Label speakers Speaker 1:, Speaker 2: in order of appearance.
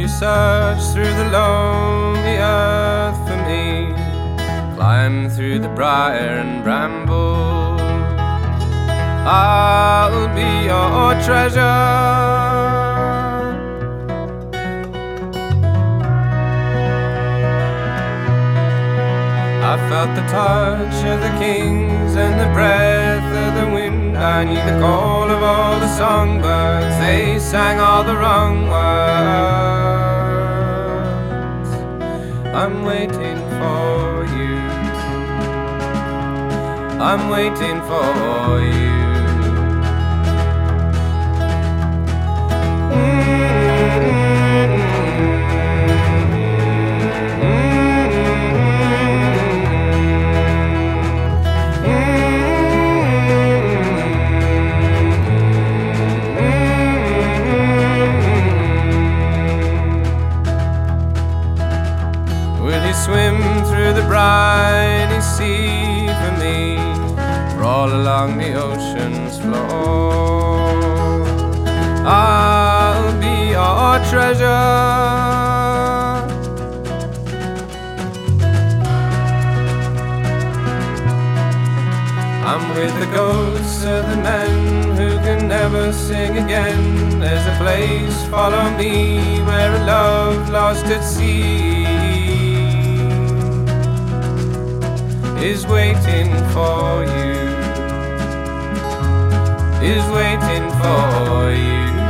Speaker 1: you search through the lonely earth for me, climb through the briar and bramble, I'll be your treasure. I felt the touch of the kings and the breath of the wind. I knew the call of all the songbirds, they sang all the wrong words. I'm waiting for you, I'm waiting for you. Swim through the briny sea for me, crawl along the ocean's floor, I'll be your treasure. I'm with the ghosts of the men who can never sing again. There's a place, follow me, where a love lost at sea is waiting for you, is waiting for you.